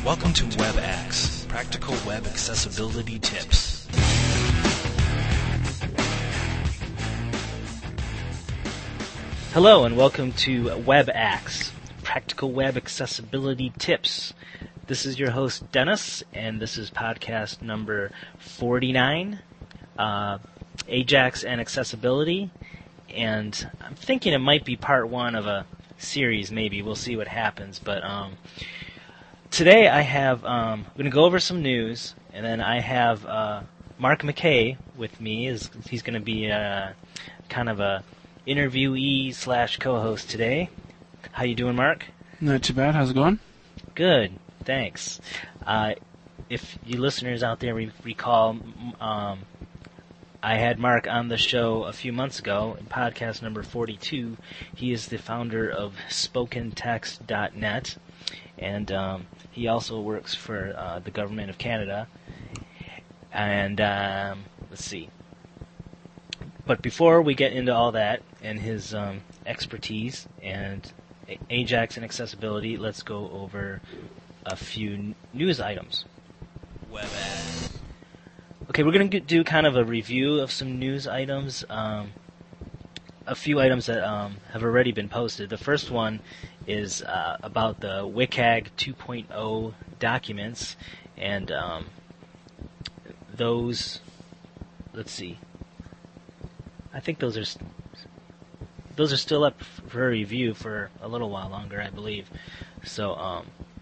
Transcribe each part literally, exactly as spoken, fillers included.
Welcome to WebAx, Practical Web Accessibility Tips. Hello and welcome to WebAx, Practical Web Accessibility Tips. This is your host Dennis, and this is podcast number forty-nine, uh, Ajax and Accessibility. And I'm thinking it might be part one of a series, maybe. We'll see what happens. But um, today I have, um, I'm going to go over some news, and then I have uh, Mark McKay with me. Is He's going to be uh, kind of a interviewee slash co-host today. How you doing, Mark? Not too bad. How's it going? Good, thanks. Uh, if you listeners out there re- recall, um, I had Mark on the show a few months ago in podcast number forty-two. He is the founder of spoken text dot net, and um, he also works for uh, the government of Canada. And um, let's see. But before we get into all that and his um, expertise and A- Ajax and accessibility, let's go over a few n- news items. WebAx. Okay, we're going to do kind of a review of some news items. Um, a few items that um, have already been posted. The first one is uh, about the WCAG two point oh documents, and um, those, let's see, I think those are st- those are still up for review for a little while longer, I believe. So, um,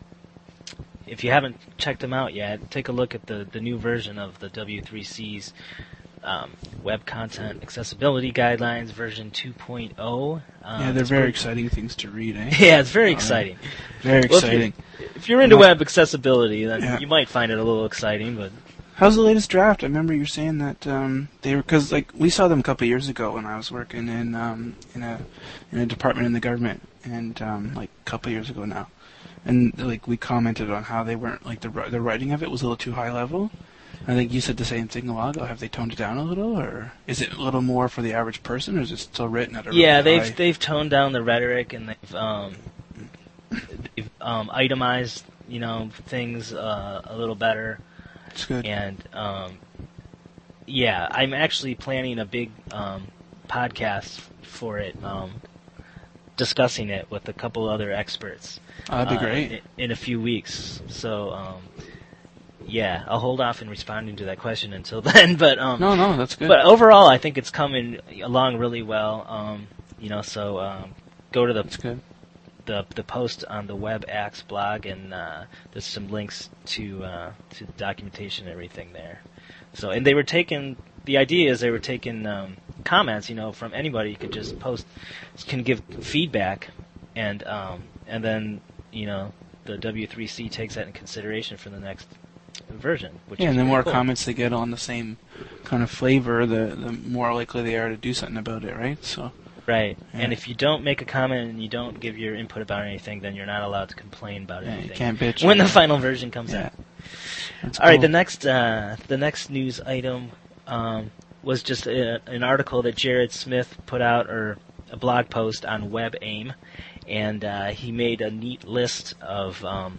if you haven't checked them out yet, take a look at the, the new version of the W three C's um, Web Content Accessibility Guidelines, version two point oh. Um, yeah, they're very pretty, exciting things to read, eh? Yeah, it's very All exciting. Right. Very well, exciting. If you're, if you're into yeah. web accessibility, then yeah. you might find it a little exciting, but... How's the latest draft? I remember you saying that um, they were, because like we saw them a couple of years ago when I was working in um, in a in a department in the government, and um, like a couple of years ago now, and like we commented on how they weren't like the the writing of it was a little too high level. I think you said the same thing a while ago. Have they toned it down a little, or is it a little more for the average person, or is it still written at a yeah? Really They've high? they've toned down the rhetoric, and they've um, they've um, itemized you know things uh, a little better. It's good. And um, yeah, I'm actually planning a big um, podcast for it, um, discussing it with a couple other experts. Oh, that'd be uh, great. In, in a few weeks. So um, yeah, I'll hold off in responding to that question until then. But um, no, no, that's good. But overall, I think it's coming along really well. Um, you know, so um, go to the. That's good. The, the post on the WebAx blog, and uh, there's some links to uh, to the documentation and everything there. So, and they were taking, the idea is they were taking um, comments, you know, from anybody. You could just post, can give feedback, and um, and then, you know, the W three C takes that in consideration for the next version. Which yeah, is and the more cool. comments they get on the same kind of flavor, the the more likely they are to do something about it, right? So. Right, yeah. And if you don't make a comment and you don't give your input about anything, then you're not allowed to complain about yeah, anything. You can't bitch when the final version comes yeah. out. That's All right, cool. the next uh, the next news item um, was just a, an article that Jared Smith put out, or a blog post on WebAIM, and uh, he made a neat list of um,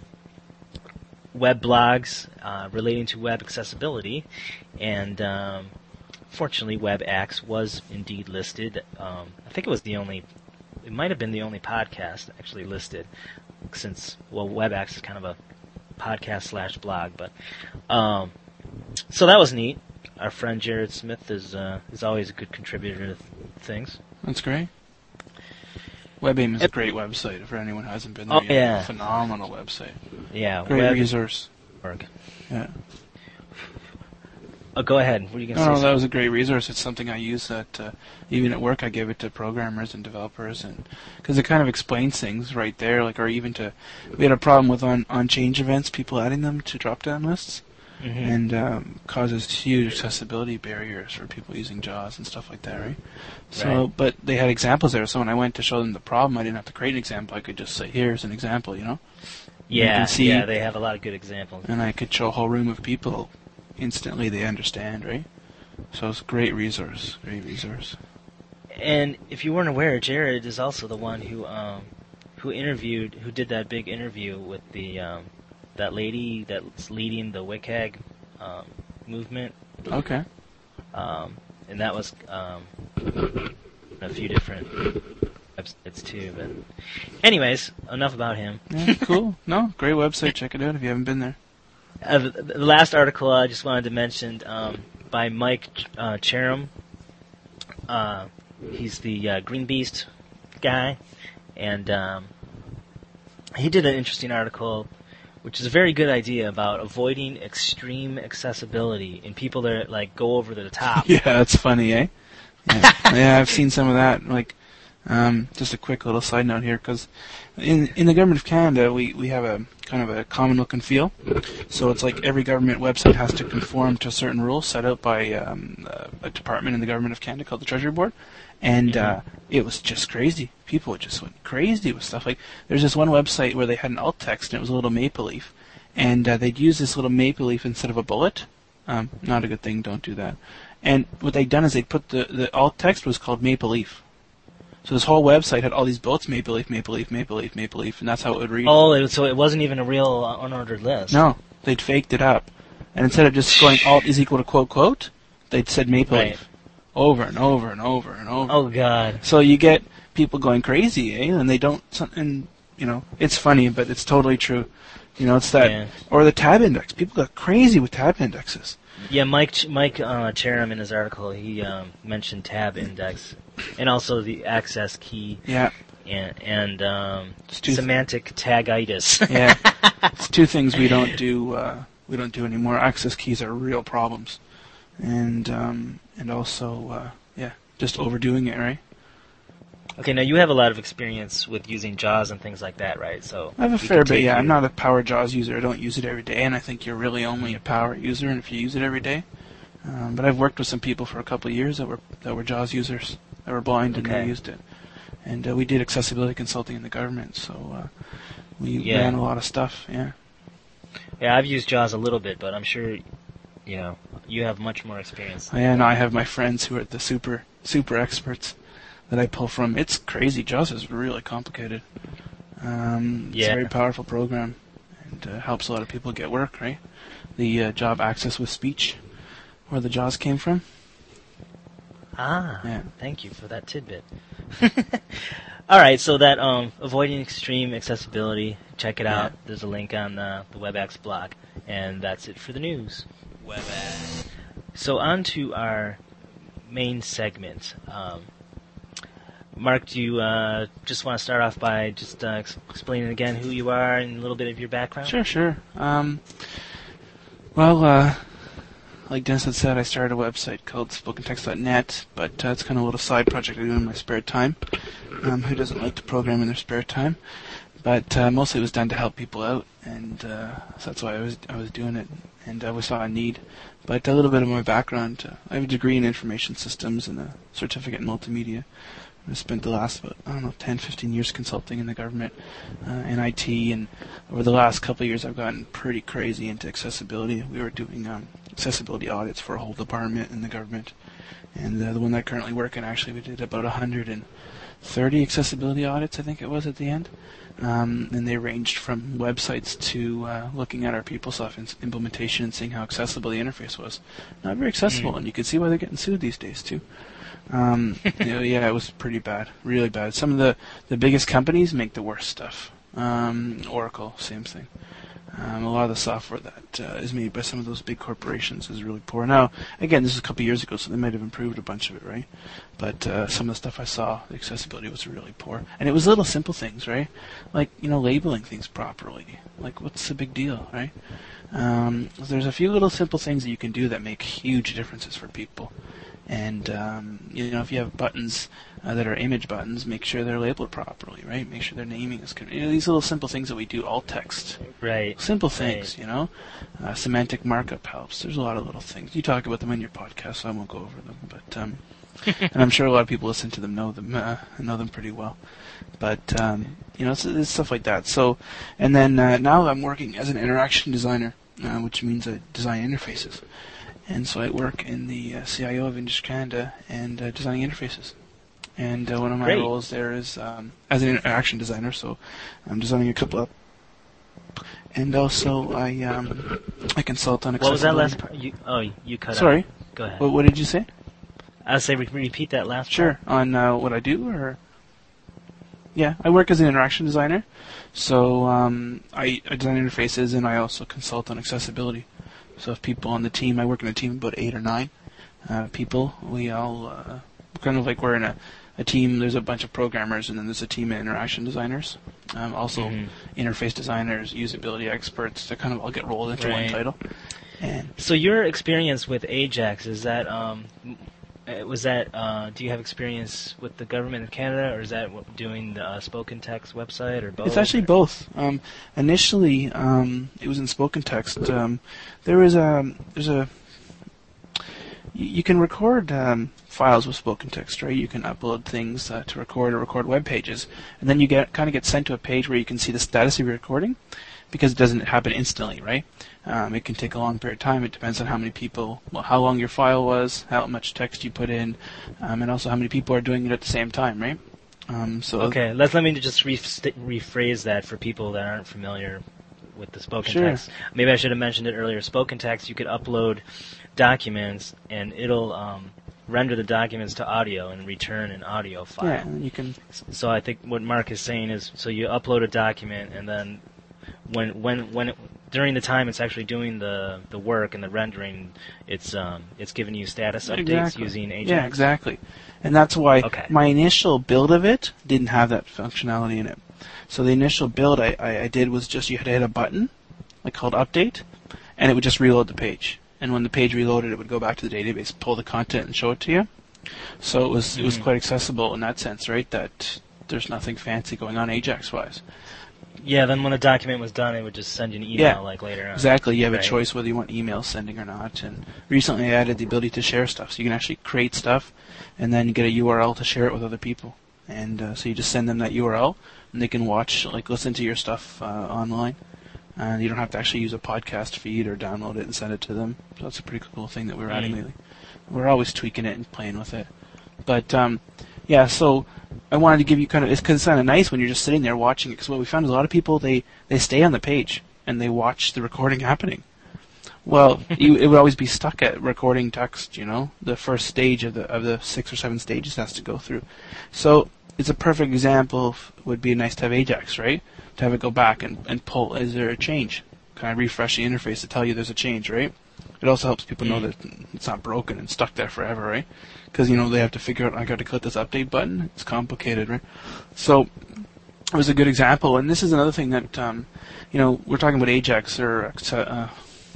web blogs uh, relating to web accessibility, and um, fortunately, WebAx was indeed listed. Um, I think it was the only, it might have been the only podcast actually listed, since, well, WebAx is kind of a podcast slash blog, but, um, so that was neat. Our friend Jared Smith is uh, is always a good contributor to th- things. That's great. WebAIM is a great website for anyone who hasn't been there Oh, yet. yeah. Phenomenal website. Yeah. Great web resource. Org. Yeah. Oh, go ahead. What are you going to No, say? no, that something? was a great resource. It's something I use that uh, even at work I give it to programmers and developers, and because it kind of explains things right there. Like, or even to, we had a problem with on on change events, people adding them to drop-down lists, Mm-hmm. and um, causes huge accessibility barriers for people using JAWS and stuff like that, right? So, Right. but they had examples there. So when I went to show them the problem, I didn't have to create an example. I could just say, "Here's an example," you know. You Yeah. can see- yeah. They have a lot of good examples. And I could show a whole room of people instantly. They understand, right? So it's a great resource. Great resource. And if you weren't aware, Jared is also the one who um, who interviewed, who did that big interview with the um, that lady that's leading the WCAG um, movement. Okay. Um, and that was um, a few different websites too. But anyways, enough about him. Yeah, cool. No, great website. Check it out if you haven't been there. Uh, the, the last article I just wanted to mention um, by Mike uh, Cherum. Uh, he's the uh, Green Beast guy, and um, he did an interesting article, which is a very good idea about avoiding extreme accessibility in people that like go over the top. Yeah, that's funny, eh? Yeah, yeah, I've seen some of that. Like, um, just a quick little side note here, because in in the government of Canada, we, we have a kind of a common look and feel. So it's like every government website has to conform to certain rules set out by um, a department in the government of Canada called the Treasury Board. And Mm-hmm. uh, it was just crazy. People just went crazy with stuff. Like, there's this one website where they had an alt text, and it was a little maple leaf. And uh, they'd use this little maple leaf instead of a bullet. Um, not a good thing, don't do that. And what they'd done is they'd put the, the alt text was called maple leaf. So this whole website had all these bullets, maple leaf, maple leaf, maple leaf, maple leaf, and that's how it would read. Oh, it, so it wasn't even a real uh, unordered list. No, they'd faked it up. And instead of just going alt is equal to quote quote, they'd said maple Right. leaf. Over and over and over and over. Oh God. So you get people going crazy, eh? And they don't, and, you know, it's funny, but it's totally true. You know, it's that, Yeah. or the tab index. People got crazy with tab indexes. Yeah, Mike Ch- Mike uh, Cherum in his article he um, mentioned tab index and also the access key Yeah, and, and um, It's too- semantic tagitis. yeah. It's two things we don't do. Uh, we don't do anymore. Access keys are real problems, and um, and also, uh, yeah, just overdoing it, right? Okay, now you have a lot of experience with using JAWS and things like that, right? So I have a we fair can bit. take Yeah, you- I'm not a Power JAWS user. I don't use it every day, and I think you're really only a Power user, and if you use it every day. Um, but I've worked with some people for a couple of years that were that were JAWS users that were blind and Okay. they used it, and uh, we did accessibility consulting in the government, so uh, we Yeah. ran a lot of stuff. Yeah. Yeah, I've used JAWS a little bit, but I'm sure, you know, you have much more experience. And I have my friends who are the super super experts that I pull from. It's crazy. JAWS is really complicated. Um, it's Yeah. a very powerful program, and uh, helps a lot of people get work. Right, the uh, job access with speech, where the JAWS came from. Ah, Yeah. thank you for that tidbit. All right, so that um, avoiding extreme accessibility, check it out. Yeah. There's a link on the, the WebEx blog, and that's it for the news. WebEx. So on to our main segment. Um, Mark, do you uh, just want to start off by just uh, ex- explaining again who you are and a little bit of your background? Sure, sure. Um, well, uh, like Dennis had said, I started a website called spoken text dot net, but uh, it's kind of a little side project I do in my spare time. Um, who doesn't like to program in their spare time? But uh, mostly it was done to help people out, and uh, so that's why I was I was doing it, and uh, we saw a need. But a little bit of my background: uh, I have a degree in information systems and a certificate in multimedia. I spent the last, about, I don't know, ten, fifteen years consulting in the government, uh, in I T, and over the last couple of years I've gotten pretty crazy into accessibility. We were doing um, accessibility audits for a whole department in the government, and uh, the one that I currently work in, actually, we did about one hundred thirty accessibility audits, I think it was, at the end. Um, and they ranged from websites to uh, looking at our PeopleSoft in- implementation and seeing how accessible the interface was. Not very accessible, Mm. and you can see why they're getting sued these days, too. Um, you know, yeah, it was pretty bad, really bad. Some of the, the biggest companies make the worst stuff. Um, Oracle, same thing. Um, a lot of the software that uh, is made by some of those big corporations is really poor. Now, again, this is a couple of years ago, so they might have improved a bunch of it, right? But uh, some of the stuff I saw, the accessibility was really poor. And it was little simple things, right? Like, you know, labeling things properly. Like, what's the big deal, right? Um, there's a few little simple things that you can do that make huge differences for people. And, um, you know, if you have buttons uh, that are image buttons, make sure they're labeled properly, right? Make sure their naming is good. You know, these little simple things that we do, alt text. Right. Simple things, Right. you know. Uh, semantic markup helps. There's a lot of little things. You talk about them in your podcast, so I won't go over them. But um, and I'm sure a lot of people listen to them know them uh, know them pretty well. But um, you know, it's, it's stuff like that. So, and then uh, now I'm working as an interaction designer, uh, which means I design interfaces. And so I work in the uh, C I O of Industry Canada and uh, designing interfaces. And uh, one of my Great. roles there is um, as an interaction designer. So I'm designing a couple of and also I um, I consult on What was that accessibility. last part? You, oh, you cut Sorry? out. Go ahead. What, what did you say? I'll say re- repeat that last Sure. part. On uh, what I do, or yeah, I work as an interaction designer, so um, I, I design interfaces, and I also consult on accessibility. So if people on the team, I work in a team of about eight or nine uh, people. We all uh, kind of like we're in a, a team. There's a bunch of programmers, and then there's a team of interaction designers. Um, also, Mhm. interface designers, usability experts. They kind of all get rolled into one Right. title. And So your experience with Ajax, is that, um, uh, was that, uh, do you have experience with the government of Canada, or is that what- doing the uh, Spoken Text website, or both? it's actually or? both. Um, initially, um, it was in spoken text. Um, there was a there's a you, you can record um, files with spoken text, right? You can upload things uh, to record or record web pages, and then you get kind of get sent to a page where you can see the status of your recording, because it doesn't happen instantly, right? Um, it can take a long period of time. It depends on how many people, well, how long your file was, how much text you put in, um, and also how many people are doing it at the same time, right? Um, so Okay, let's let me just re- st- rephrase that for people that aren't familiar with the spoken Sure. text. Maybe I should have mentioned it earlier. Spoken text, you could upload documents, and it'll um, render the documents to audio and return an audio file. yeah, and you can So I think what Mark is saying is, so you upload a document, and then when when when it, during the time it's actually doing the, the work and the rendering, it's um it's giving you status updates Exactly. using Ajax. Yeah, exactly. And that's why Okay. my initial build of it didn't have that functionality in it. So the initial build I, I, I did was just you had to hit a button, like called update, and it would just reload the page. And when the page reloaded, it would go back to the database, pull the content, and show it to you. So it was it was Mhm. quite accessible in that sense, right? That there's nothing fancy going on Ajax-wise. Yeah, then when the document was done, it would just send you an email Yeah, like later on. Exactly. You have Right. a choice whether you want email sending or not. And recently I added the ability to share stuff. So you can actually create stuff and then you get a U R L to share it with other people. And uh, so you just send them that U R L and they can watch, like listen to your stuff uh, online. And you don't have to actually use a podcast feed or download it and send it to them. So that's a pretty cool thing that we're adding Mm. lately. We're always tweaking it and playing with it. But um, yeah, so I wanted to give you kind of, it's because it's kind of nice when you're just sitting there watching it. Because what we found is a lot of people, they, they stay on the page and they watch the recording happening. Well, you, it would always be stuck at recording text, you know. The first stage of the of the six or seven stages has to go through. So it's a perfect example of, would be nice to have Ajax, right? To have it go back and, and pull, is there a change? Kind of refresh the interface to tell you there's a change, right? It also helps people know that it's not broken and stuck there forever, right? Because, you know, they have to figure out, I got to click this update button. It's complicated, right? So it was a good example. And this is another thing that, um, you know, we're talking about Ajax or uh,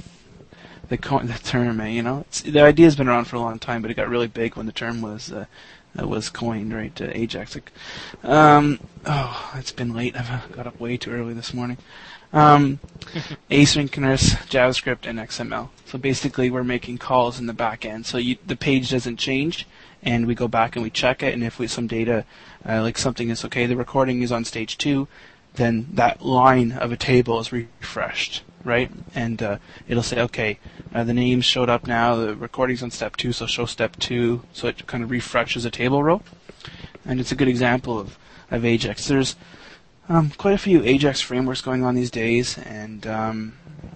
they coined the term, eh, you know. It's, the idea's been around for a long time, but it got really big when the term was uh, uh, was coined, right? Uh, Ajax. Like, um, oh, it's been late. I got up way too early this morning. Um, asynchronous JavaScript and X M L. So basically, we're making calls in the back end. So you, the page doesn't change, and we go back and we check it. And if we some data, uh, like something is okay, the recording is on stage two, then that line of a table is refreshed, right? And uh, it'll say, okay, uh, the names showed up now. The recording's on step two, so show step two. So it kind of refreshes a table row. And it's a good example of, of Ajax. There's Um, quite a few Ajax frameworks going on these days, and um,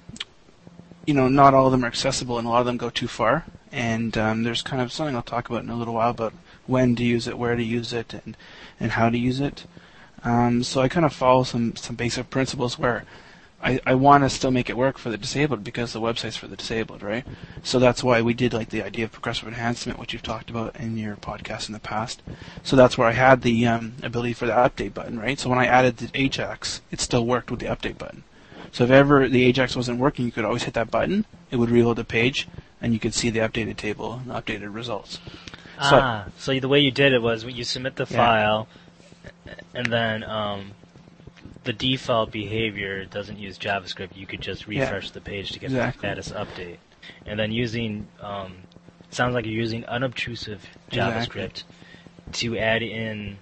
you know, not all of them are accessible, and a lot of them go too far. And um, there's kind of something I'll talk about in a little while about when to use it, where to use it, and and how to use it. Um, so I kind of follow some some basic principles where I, I want to still make it work for the disabled because the website's for the disabled, right? So that's why we did like the idea of progressive enhancement, which you've talked about in your podcast in the past. So that's where I had the um, ability for the update button, right? So when I added the Ajax, it still worked with the update button. So if ever the Ajax wasn't working, you could always hit that button. It would reload the page, and you could see the updated table and the updated results. So, Ah, so the way you did it was you submit the Yeah. file, and then um, the default behavior doesn't use JavaScript. You could just refresh Yeah, the page to get exactly. the status update. And then using, um, sounds like you're using unobtrusive JavaScript to add in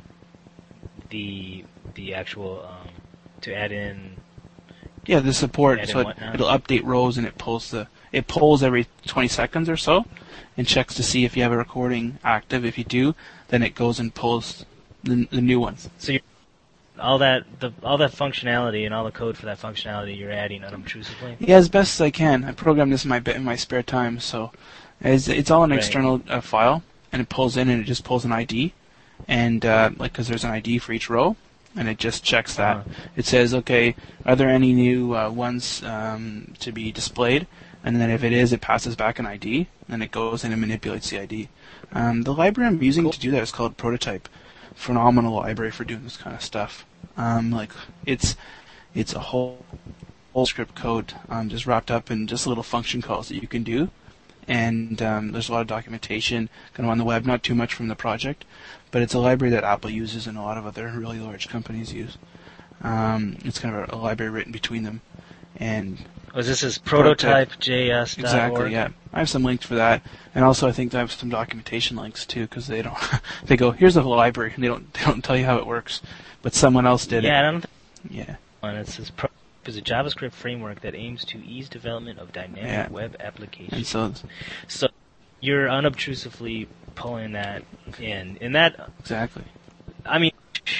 the the actual, um, to add in, Yeah, the support, Add in so it, what now? it'll update rows and it pulls the it pulls every twenty seconds or so, and checks to see if you have a recording active. If you do, then it goes and pulls the, the new ones. so you're all that the all that functionality and all the code for that functionality you're adding unobtrusively. Yeah, as best as I can. I programmed this in my in my spare time, so it's, it's all an Right. external uh, file, and it pulls in and it just pulls an I D, and uh, like because there's an I D for each row, and it just checks that. Uh-huh. It says, okay, are there any new uh, ones um, to be displayed? And then if it is, it passes back an I D, and it goes in and manipulates the I D. Um, the library I'm using Cool. to do that is called Prototype. Phenomenal library for doing this kind of stuff. Um, like it's it's a whole whole script code um, just wrapped up in just little function calls that you can do, and um, there's a lot of documentation kind of on the web. Not too much from the project, but it's a library that Apple uses and a lot of other really large companies use. Um, it's kind of a, a library written between them, and Was this is prototype J S dot org? exactly, yeah. I have some links for that, and also I think I have some documentation links too, because they don't. They go, here's a library, and they don't. They don't tell you how it works, but someone else did Yeah, I it. don't think Yeah, and it says pro- is a JavaScript framework that aims to ease development of dynamic Yeah. web applications. and so So you're unobtrusively pulling that in, and that exactly. I mean,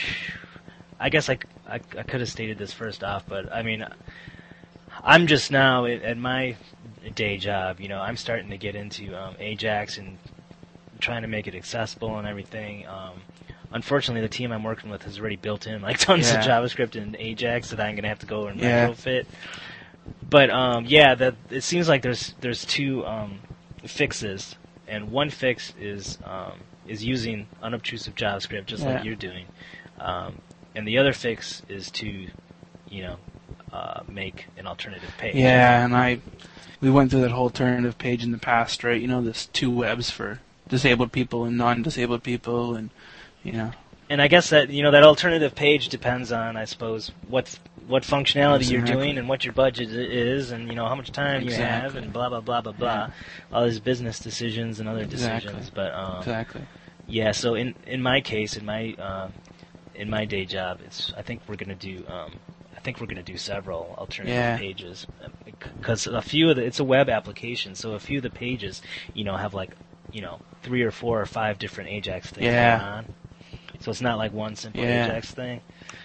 I guess I, I, I could have stated this first off, but I mean, I'm just now at, at my day job. You know, I'm starting to get into um, Ajax and trying to make it accessible and everything. Um, unfortunately, the team I'm working with has already built in like tons Yeah. of JavaScript and Ajax that I'm going to have to go and Yeah. retrofit. But um, yeah, that it seems like there's there's two um, fixes, and one fix is um, is using unobtrusive JavaScript, just Yeah. like you're doing, um, and the other fix is to, you know, uh, make an alternative page. Yeah, and I, we went through that whole alternative page in the past, right? You know, there's two webs for disabled people and non-disabled people, and you know. And I guess that you know that alternative page depends on, I suppose, what what functionality you're Exactly. doing and what your budget i- is, and you know how much time you have, Exactly. and blah blah blah blah blah, all these business decisions and other Exactly. decisions. But um, Exactly. yeah, so in in my case, in my uh, in my day job, it's I think we're gonna do um, I think we're gonna do several alternative Yeah. pages, because a few of the it's a web application, so a few of the pages you know have like you know three or four or five different Ajax things Yeah. going on. So it's not like one simple Yeah. Ajax thing.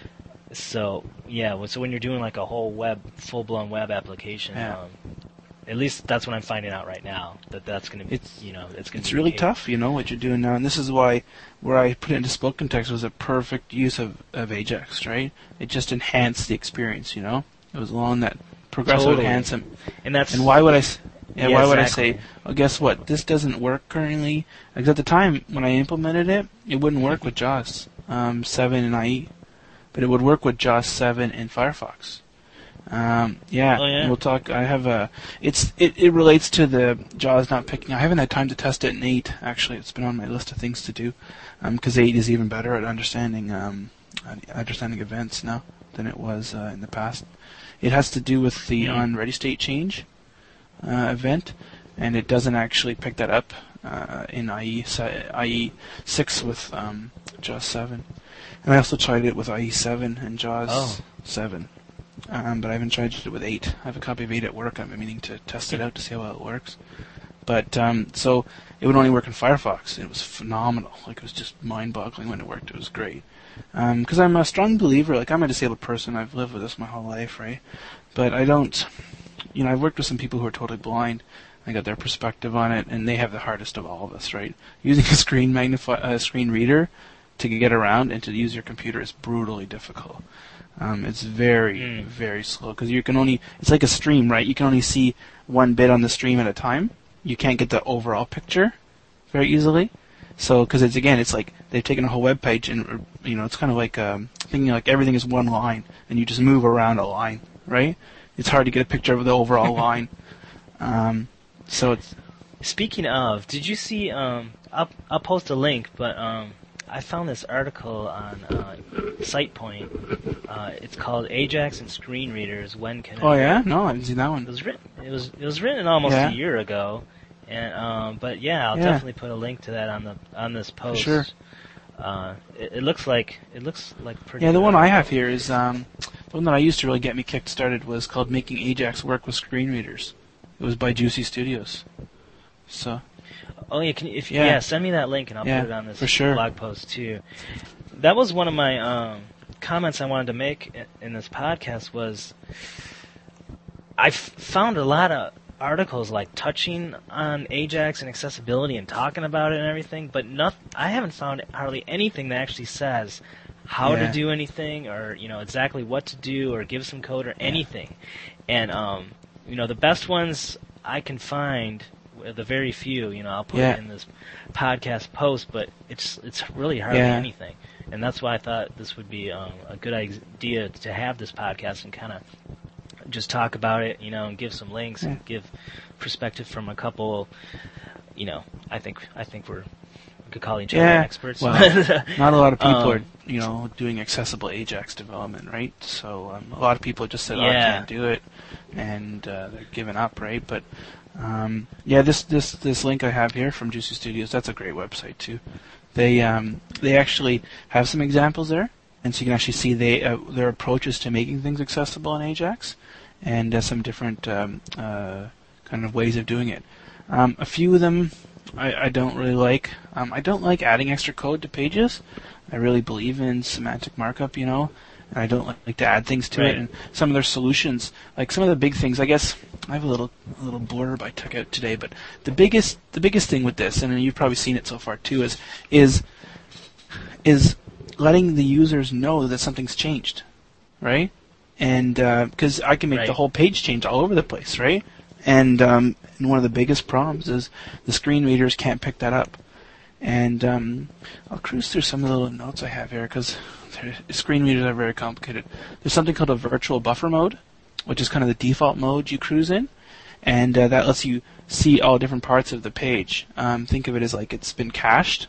So yeah, well, so when you're doing like a whole web, full-blown web application, Yeah. um, at least that's what I'm finding out right now. That that's going to be, It's- you know, it's going to It's be really a- tough, you know, what you're doing now, and this is why where I put it into spoken text was a perfect use of, of Ajax, right? It just enhanced the experience, you know. It was along that progressive Totally. enhancement. And that's And why would I? s- Yeah, Yeah, why would exactly. I say? Oh, guess what? This doesn't work currently. Because at the time when I implemented it, it wouldn't work with JAWS um, seven and I E, but it would work with JAWS seven and Firefox. Um, yeah, Oh, yeah? we'll talk. I have a. It's it, it relates to the JAWS not picking. I haven't had time to test it in eight. Actually, it's been on my list of things to do, because eight is even better at understanding um, uh, understanding events now than it was uh, in the past. It has to do with the Hmm. on ready state change uh, event, and it doesn't actually pick that up uh, in I E se- I E six with um, JAWS seven. And I also tried it with I E seven and JAWS Oh. seven. Um, but I haven't tried it with eight. I have a copy of eight at work. I'm meaning to test it out to see how well it works. But um, so it would only work in Firefox. It was phenomenal. Like it was just mind-boggling when it worked. It was great. Because I'm a strong believer. Like I'm a disabled person. I've lived with this my whole life, right? But I don't. You know, I've worked with some people who are totally blind. I got their perspective on it, and they have the hardest of all of us, right? Using a screen magnify, uh, screen reader to get around and to use your computer is brutally difficult. Um, it's very, Mm. very slow because you can only. It's like a stream, right? You can only see one bit on the stream at a time. You can't get the overall picture very easily. So, because it's again, it's like they've taken a whole web page and uh, you know, it's kind of like um, thinking like everything is one line, and you just move around a line, right? It's hard to get a picture of the overall line. Um, so it's Speaking of, did you see? Um, I'll I'll post a link, but um, I found this article on uh, SitePoint. Uh, it's called Ajax and Screen Readers. When can it oh yeah, no, I haven't seen that It one. was written. It was it was written almost Yeah. a year ago, and um, but yeah, I'll Yeah. definitely put a link to that on the on this post. sure. Uh, it, it looks like it looks like pretty. Yeah, the good. one I have here is um, the one that I used to really get me kicked started was called Making Ajax Work with Screen Readers. It was by Juicy Studios. So Oh yeah, can you, if Yeah. yeah. send me that link and I'll Yeah, put it on this for sure. blog post too. That was one of my um, comments I wanted to make in, in this podcast was I found a lot of articles like touching on Ajax and accessibility and talking about it and everything, but not, I haven't found hardly anything that actually says how Yeah. to do anything or, you know, exactly what to do or give some code or anything. And, um, you know, the best ones I can find, the very few, you know, I'll put Yeah. it in this podcast post, but it's it's really hardly Yeah. anything. And that's why I thought this would be um, a good idea to have this podcast and kind of just talk about it, you know, and give some links Yeah. and give perspective from a couple, you know, I think I think we're, we could call each other Yeah. experts. Well, not a lot of people Um, are, you know, doing accessible Ajax development, right? So um, a lot of people just said, "Oh, I Yeah. can't do it," and uh, they're giving up, right? But um, yeah, this this this link I have here from Juicy Studios, that's a great website too. They um, they actually have some examples there, and so you can actually see they uh, their approaches to making things accessible in Ajax, and uh, some different um, uh, kind of ways of doing it. Um, a few of them I, I don't really like. Um, I don't like adding extra code to pages. I really believe in semantic markup, you know, and I don't like, like to add things to Right. it. And some of their solutions, like some of the big things, I guess I have a little a little blurb I took out today, but the biggest the biggest thing with this, and you've probably seen it so far too, is is is letting the users know that something's changed, right? And because I can make Right. the whole page change all over the place, right? And um, and one of the biggest problems is the screen readers can't pick that up. And um, I'll cruise through some of the little notes I have here because screen readers are very complicated. There's something called a virtual buffer mode, which is kind of the default mode you cruise in, and uh, that lets you see all different parts of the page. Um, think of it as like it's been cached.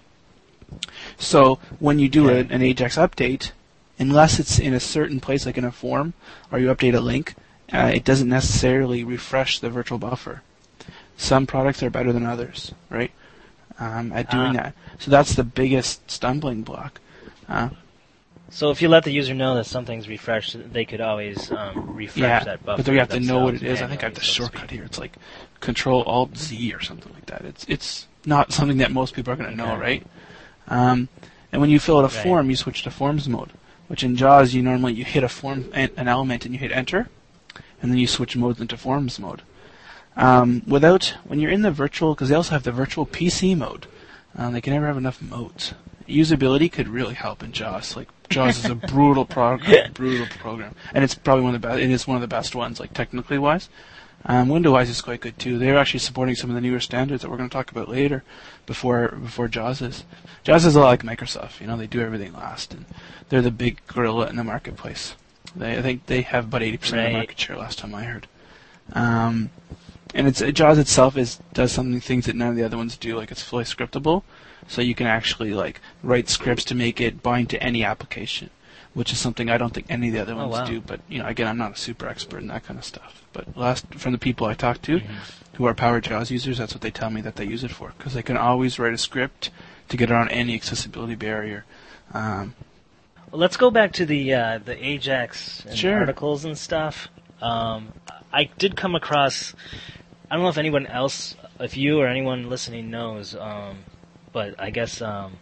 So when you do Yeah. a, an Ajax update, unless it's in a certain place, like in a form, or you update a link, uh, it doesn't necessarily refresh the virtual buffer. Some products are better than others, right, um, at doing Ah. that. So that's the biggest stumbling block. Uh, So if you let the user know that something's refreshed, they could always um, refresh yeah, that buffer. but they have to know what it themselves is. I think I have manually, the so to shortcut speak. here. It's like Control Alt Z or something like that. It's it's not something that most people are going to know, Okay. right? Um, and when you fill out a Right. form, you switch to Forms mode, which in JAWS you normally you hit a form an an element and you hit Enter, and then you switch modes into Forms mode. Um, without when you're in the virtual, because they also have the virtual P C mode, um, they can never have enough modes. Usability could really help in JAWS. Like JAWS is a brutal program, brutal program, and it's probably one of the best. It is one of the best ones, like technically wise. Um, window-wise is quite good too. They're actually supporting some of the newer standards that we're going to talk about later, before before JAWS is. JAWS is a lot like Microsoft. You know, they do everything last, and they're the big gorilla in the marketplace. They, I think they have about eighty percent of the Right. market share last time I heard. Um, and it's JAWS itself is does something things that none of the other ones do. Like it's fully scriptable, so you can actually like write scripts to make it bind to any application, which is something I don't think any of the other Oh, ones wow. do. But you know, again, I'm not a super expert in that kind of stuff. But last from the people I talked to, Mhm. who are Power JAWS users, that's what they tell me that they use it for, because they can always write a script to get around any accessibility barrier. Um, Well, let's go back to the uh, the Ajax and Sure. articles and stuff. Um, I did come across. I don't know if anyone else, if you or anyone listening knows, um, but I guess um,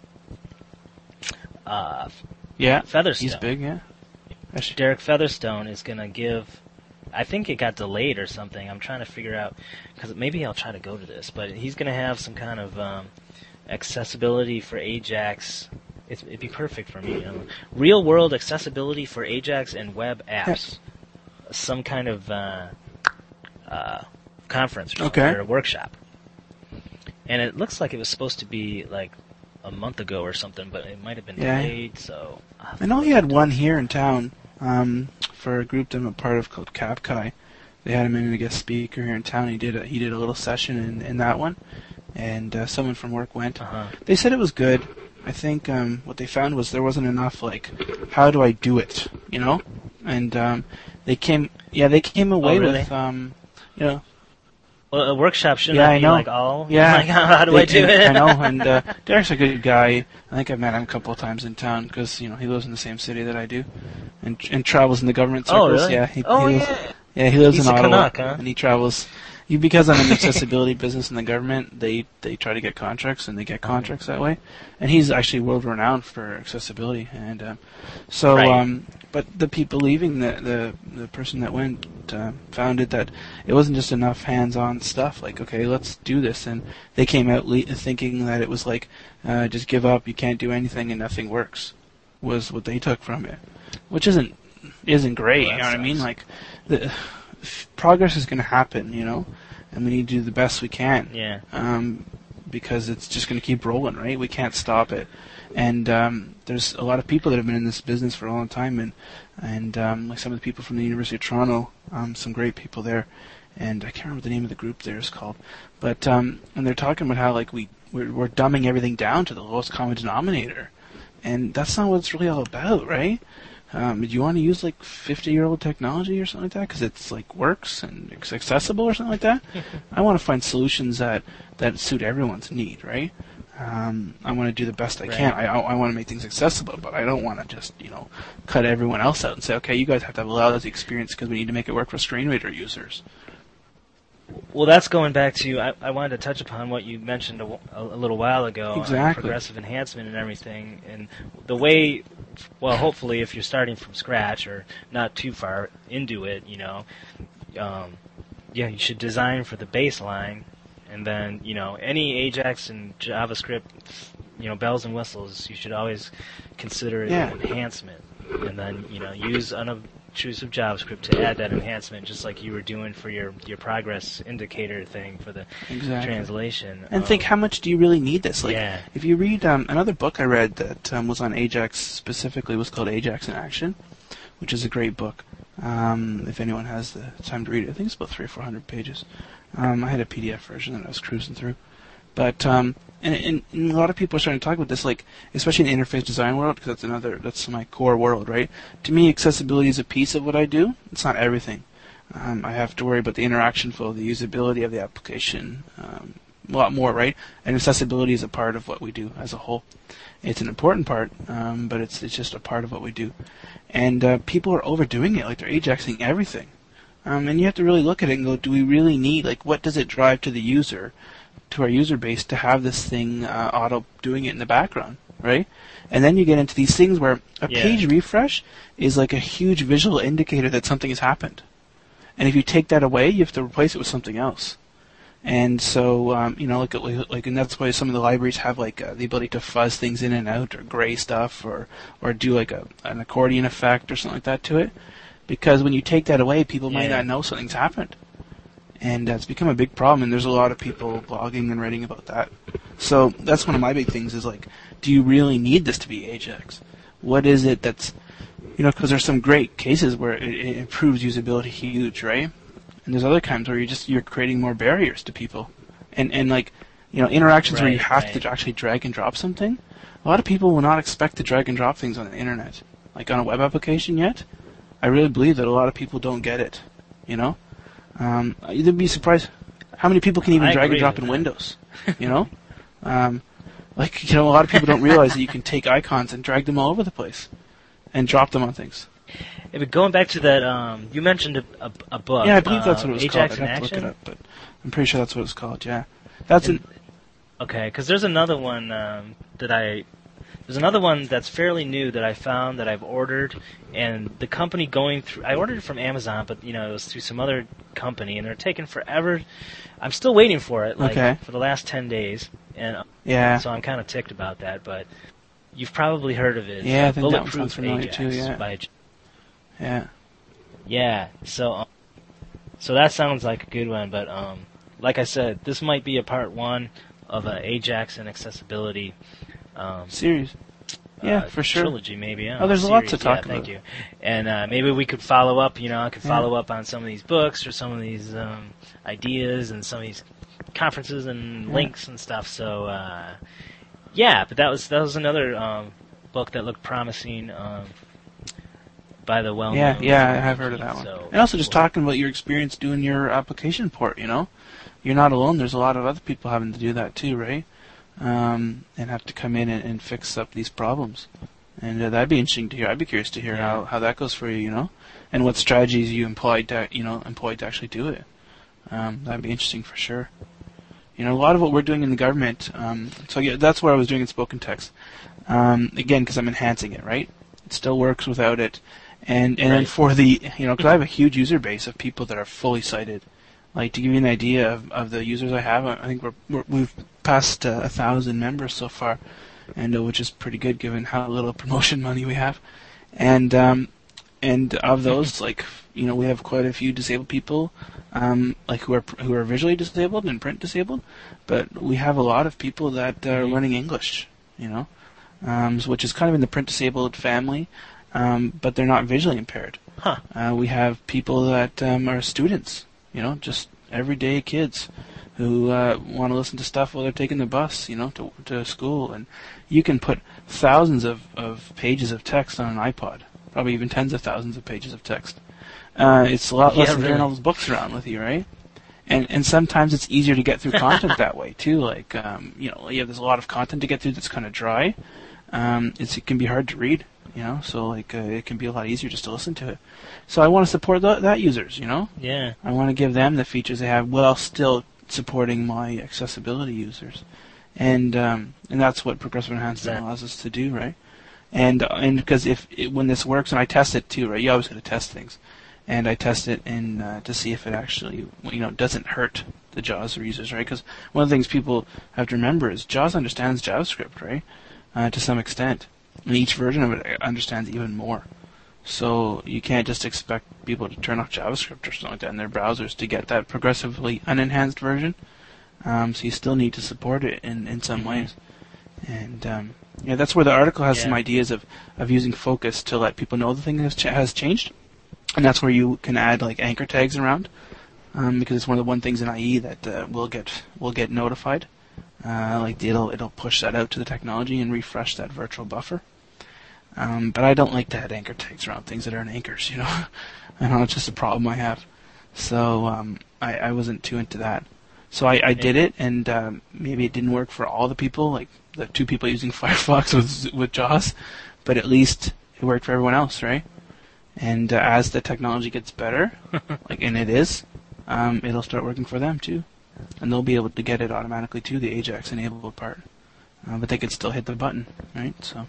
uh, yeah, Featherstone. he's big, yeah. Actually, Derek Featherstone is going to give. I think it got delayed or something. I'm trying to figure out because maybe I'll try to go to this, but he's going to have some kind of um, accessibility for Ajax. It's, it'd be perfect for me. You know? Real world accessibility for Ajax and web apps. Yes. Some kind of uh, uh, conference or, Okay. or a workshop. And it looks like it was supposed to be like a month ago or something, but it might have been Yeah. delayed. So I'll have I to know look he had into one it. here in town um, for a group that I'm a part of called Capkai. They had him in as a guest speaker here in town. He did a, he did a little session in, in that one, and uh, someone from work went. Uh-huh. They said it was good. I think um, what they found was there wasn't enough like, how do I do it, you know? And um, they came, yeah, they came away Oh, really? with, um, you know, Well, a workshop shouldn't Yeah, that I be know. like all? yeah. Like, how do they- I do and- it? I know, and uh, Derek's a good guy. I think I've met him a couple of times in town because you know he lives in the same city that I do, and and travels in the government circles. Oh, really? Yeah, he, oh, he lives, yeah. yeah, he lives He's in a Ottawa, Canuck, huh? and he travels. You, because I'm in the accessibility business in the government, they, they try to get contracts, and they get contracts that way. And he's actually world renowned for accessibility, and uh, so. Right. Um, but the people leaving, the the the person that went, uh, found it that it wasn't just enough hands-on stuff. Like, okay, let's do this, and they came out le- thinking that it was like, uh, just give up, you can't do anything, and nothing works. Was what they took from it, which isn't isn't great. Well, you know what I mean? sucks. Like, the progress is going to happen, you know, and we need to do the best we can. Yeah. Um, because it's just going to keep rolling, right? We can't stop it. And um, there's a lot of people that have been in this business for a long time, and and um, like some of the people from the University of Toronto, um, some great people there, and I can't remember what the name of the group there is called, but um, and they're talking about how like we we're, we're dumbing everything down to the lowest common denominator, and that's not what it's really all about, right? Um, do you want to use like fifty-year-old technology or something like that because it's like works and it's accessible or something like that? I want to find solutions that that suit everyone's need, right? Um, I want to do the best I Right. can. I, I, I want to make things accessible, but I don't want to just, you know, cut everyone else out and say, okay, you guys have to have a lousy experience because we need to make it work for screen reader users. Well, that's going back to, I, I wanted to touch upon what you mentioned a, wh- a, a little while ago on Exactly. progressive enhancement and everything. And the way, well, hopefully if you're starting from scratch or not too far into it, you know, um, yeah, you should design for the baseline. And then, you know, any Ajax and JavaScript, you know, bells and whistles, you should always consider it Yeah. an enhancement. And then, you know, use unobtrusive JavaScript to add that enhancement, just like you were doing for your, your progress indicator thing for the Exactly. translation. And Um, think, how much do you really need this? Like, Yeah. if you read um, another book I read that um, was on Ajax specifically was called Ajax in Action, which is a great book. Um, if anyone has the time to read it, I think it's about three or four hundred pages. Um, I had a P D F version that I was cruising through, but um, and, and, and a lot of people are starting to talk about this, like especially in the interface design world, because that's another that's my core world, right? To me, accessibility is a piece of what I do. It's not everything. Um, I have to worry about the interaction flow, the usability of the application, um, a lot more, right? And accessibility is a part of what we do as a whole. It's an important part, um, but it's it's just a part of what we do. And uh, people are overdoing it, like they're Ajaxing everything. Um, and you have to really look at it and go, do we really need, like, what does it drive to the user, to our user base, to have this thing uh, auto doing it in the background, right? And then you get into these things where a Yeah. page refresh is like a huge visual indicator that something has happened. And if you take that away, you have to replace it with something else. And so, um, you know, like, like, and that's why some of the libraries have like uh, the ability to fuzz things in and out, or gray stuff, or or do like a an accordion effect or something like that to it. Because when you take that away, people might Yeah. not know something's happened, and uh, it's become a big problem. And there's a lot of people blogging and writing about that. So that's one of my big things: is like, do you really need this to be Ajax? What is it that's, you know, because there's some great cases where it, it improves usability huge, right? And there's other times where you're just you're creating more barriers to people, and and like, you know, interactions where you Right, have right. to actually drag and drop something. A lot of people will not expect to drag and drop things on the internet, like on a web application yet. I really believe that a lot of people don't get it. You know, um, you'd be surprised how many people can even I drag agree and drop with in that. Windows. You know, um, like, you know, a lot of people don't realize that you can take icons and drag them all over the place, and drop them on things. Yeah, but going back to that, um, you mentioned a, a, a book. Yeah, I believe that's uh, what it was Ajax called. I'd in have to look Action? it up, but I'm pretty sure that's what it's called. Yeah, that's an. Okay, because there's another one um, that I there's another one that's fairly new that I found that I've ordered, and the company going through I ordered it from Amazon, but you know it was through some other company, and they're taking forever. I'm still waiting for it, like Okay. for the last ten days, and uh, Yeah. so I'm kind of ticked about that. But you've probably heard of it. Yeah, I uh, think that one Bulletproof sounds familiar Ajax too, yeah. by Yeah. Yeah, so um, so that sounds like a good one, but um, like I said, this might be a part one of a Ajax and accessibility um, Series. Yeah, uh, for sure. trilogy, maybe. I don't Oh, there's know, a lot to series. talk yeah, Thank about. you. And uh, maybe we could follow up. You know, I could Yeah. follow up on some of these books or some of these um, ideas and some of these conferences and Yeah. links and stuff. So uh, yeah, but that was that was another um, book that looked promising. Um, by the well Yeah, yeah, I have heard of that one. So, And also just we'll- talking about your experience doing your application port, you know? You're not alone. There's a lot of other people having to do that too, right? Um, and have to come in and, and fix up these problems. And uh, that'd be interesting to hear. I'd be curious to hear Yeah. how, how that goes for you, you know? And what strategies you employed to, you know, employed to actually do it. Um, that'd be interesting for sure. You know, a lot of what we're doing in the government, um, so yeah, that's what I was doing in spoken text. Um, again, because I'm enhancing it, right? It still works without it. And and Right. then for the, you know, because I have a huge user base of people that are fully sighted. Like, to give you an idea of, of the users I have, I think we're, we're, we've passed uh, a thousand members so far, and uh, which is pretty good given how little promotion money we have. And um, and of those, like, you know, we have quite a few disabled people, um, like who are who are visually disabled and print disabled, but we have a lot of people that are learning English, you know, um, so which is kind of in the print disabled family, um, but they're not visually impaired. Huh. Uh, we have people that um, are students, you know, just everyday kids who uh, want to listen to stuff while they're taking the bus, you know, to to school, and you can put thousands of, of pages of text on an iPod. Probably even tens of thousands of pages of text. Uh, it's a lot less Yeah, than carrying really. all those books around with you, right? And and sometimes it's easier to get through content that way too. Like um, you know, yeah, there's a lot of content to get through that's kind of dry. Um, it's it can be hard to read, you know. So like uh, it can be a lot easier just to listen to it. So I want to support th- that users, you know. Yeah. I want to give them the features they have while still supporting my accessibility users, and um, and that's what progressive enhancement Exactly. allows us to do, right? And and because if it, when this works, and I test it too, right? You always got to test things, and I test it in uh, to see if it actually, you know, doesn't hurt the JAWS users, right? Because one of the things people have to remember is JAWS understands JavaScript, right? Uh, to some extent, and each version of it understands even more. So you can't just expect people to turn off JavaScript or something like that in their browsers to get that progressively unenhanced version. Um, so you still need to support it in, in some Mhm. ways. And um, yeah, that's where the article has Yeah. some ideas of, of using focus to let people know the thing has, ch- has changed. And that's where you can add like anchor tags around, um, because it's one of the one things in I E that uh, will get will get notified. Uh, like it'll it'll push that out to the technology and refresh that virtual buffer. Um, but I don't like to add anchor tags around things that aren't anchors, you know. I know it's just a problem I have. So um, I, I wasn't too into that. So I, I did it, and um, maybe it didn't work for all the people, like the two people using Firefox with with JAWS, but at least it worked for everyone else, right? And uh, as the technology gets better, like and it is, um, it'll start working for them too, and they'll be able to get it automatically to the Ajax enabled part. Uh, but they could still hit the button, right? So.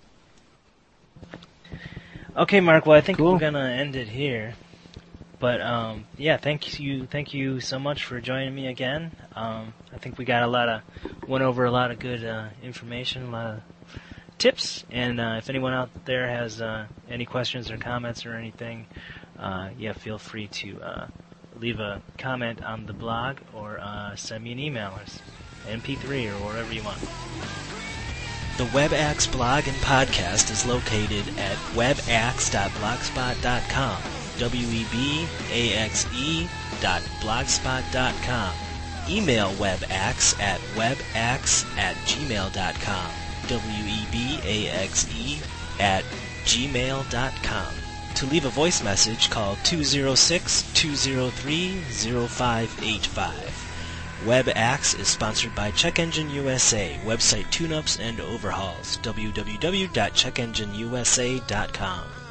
Okay, Mark. Well, I think Cool. we're gonna end it here. But um, yeah, thank you, thank you so much for joining me again. Um, I think we got a lot of went over a lot of good uh, information, a lot of tips. And uh, if anyone out there has uh, any questions or comments or anything, uh, yeah, feel free to uh, leave a comment on the blog or uh, send me an email or s- M P three or whatever you want. The WebAxe blog and podcast is located at webaxe dot blogspot dot com. W E B A X E dot blogspot dot com. Email WebAxe at webaxe at gmail dot com. W E B A X E at gmail dot com. To leave a voice message, call two oh six, two oh three, oh five eight five. WebAxe is sponsored by Check Engine U S A, website tune-ups and overhauls. w w w dot check engine u s a dot com.